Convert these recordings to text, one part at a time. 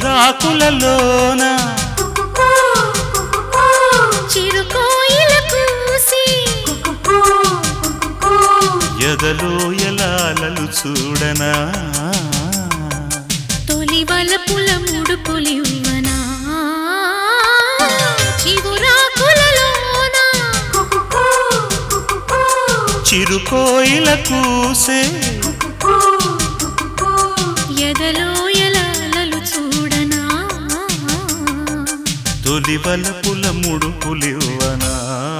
చిగురాకులలోన చిరుకోయిల కూసి ఎదలో ఎలాలలు చూడనా తొలి వలపుల ముడుపులివ్వనా చిగురాకులలోన చిరుకోయిల కూసే ఎదలో ఎలాలలు చూడనా తొలి వలపుల ముడుపులివ్వనా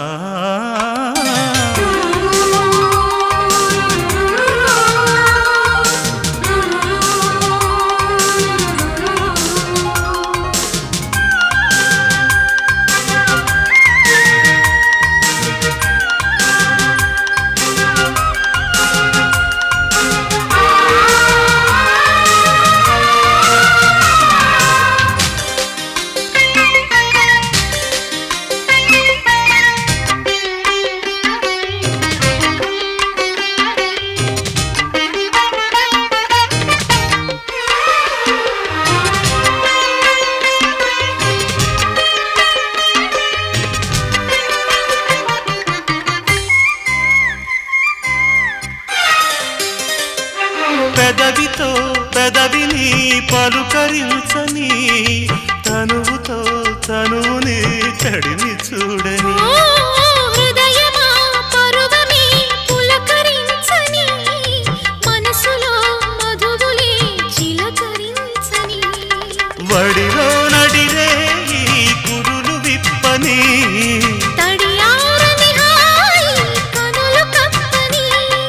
పెదవితో పెదవిని పలుకరించని తనువుతో తనువుని తడిని చూడని హృదయమా పరువమే పులకరించని మనసులో మధువులే చిలకరించని వడిలో నడిరే ఈ కురులు విప్పని తడియారని హాయి కనులు కప్పని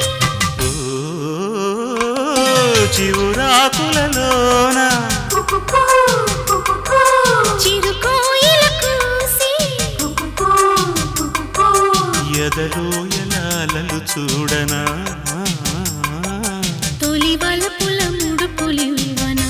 చిగురాకులలోన చిరుకోయిల కూసి ఎదలో ఎలాలలు చూడనా తొలి వలపుల ముడుపులివ్వనా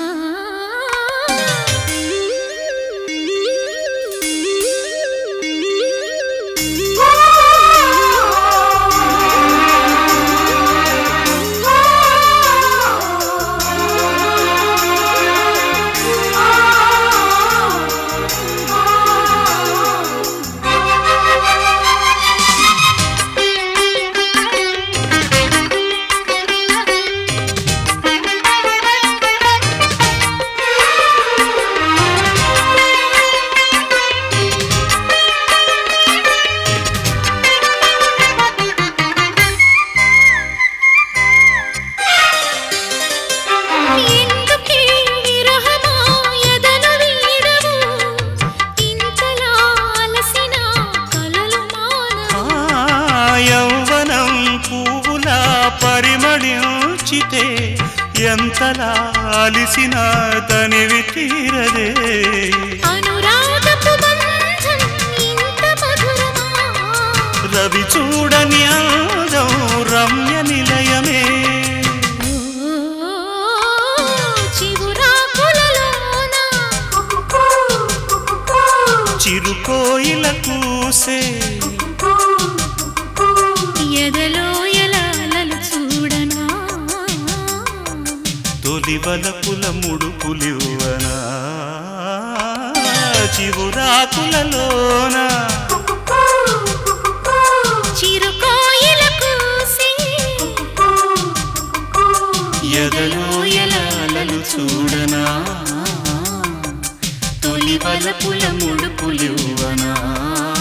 ఎందుకే విరహమా ఎదను వీడవు ఇంతలా అలసిన కలలు మానవు యౌవనం పువ్వులా పరిమళించితే ఎంతలా అలిసిన తనివి తీరదే అనురాగపు బంధం ఇంత మధురమా రవి చూడని అందం రమ్య నిలయమే చిగురాకులలోన చిరుకోయిల కూసే ఎదలో ఎలాలలు చూడనా తొలి వలపుల ముడుపులివ్వనా చిగురాకులలోన చిరుకోయిల కూసి ఎదలో ఎలాలలు చూడనా తొలి వలపుల ముడుపులివ్వనా